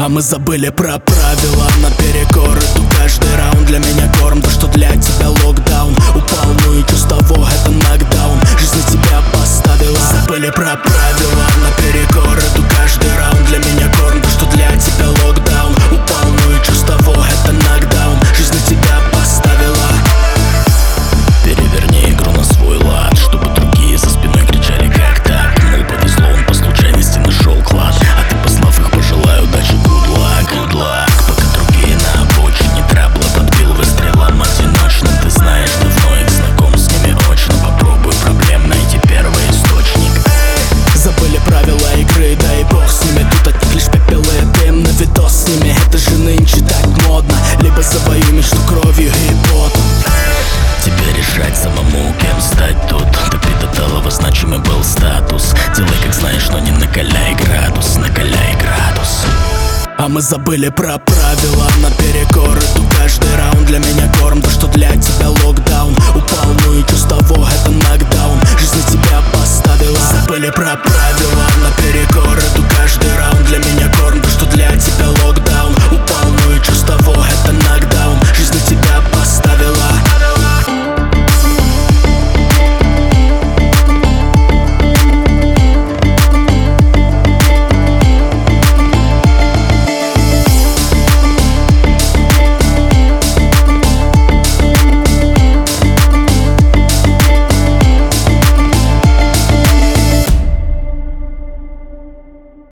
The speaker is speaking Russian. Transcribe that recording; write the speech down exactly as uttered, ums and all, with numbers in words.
А мы забыли про правила наперекор. Иду каждый раунд, для меня корм. То, что для тебя локдаун. Упал, ну и чё с того, это нокдаун. Жизнь на тебя поставила. Забыли про правила наперекор. Иду каждый раунд, для меня корм. То, что для тебя локдаун. Упал, ну и чё с того, это нокдаун. Жизнь на тебя поставила. Переверни игру на свой лад, чтобы другие за спиной кричали как так. Мол, повезло, он по случайности нашел клад. А ты, послав их, пожелай удачи, good luck, good luck. Пока другие на обочине трабла подбил выстрелом одиночным. Ты знаешь, давно их знаком, с ними очно. Попробуй проблем найти первый источник. Забыли правила игры, да и бог с ними. Тут от них лишь пепел и дым на видос с ними. Это же нынче так модно. Либо завоюй мечту кровью и потом. Тебе решать самому, кем стать тут. Так ты до талого значимый был статус. Делай как знаешь, но не накаляй градус, накаляй градус. А мы забыли про правила наперекор. Иду каждый раунд, для меня корм. То, что для тебя локдаун. Упал, ну и чё с того, это нокдаун. Жизнь на тебя поставила. Забыли про правила наперекор.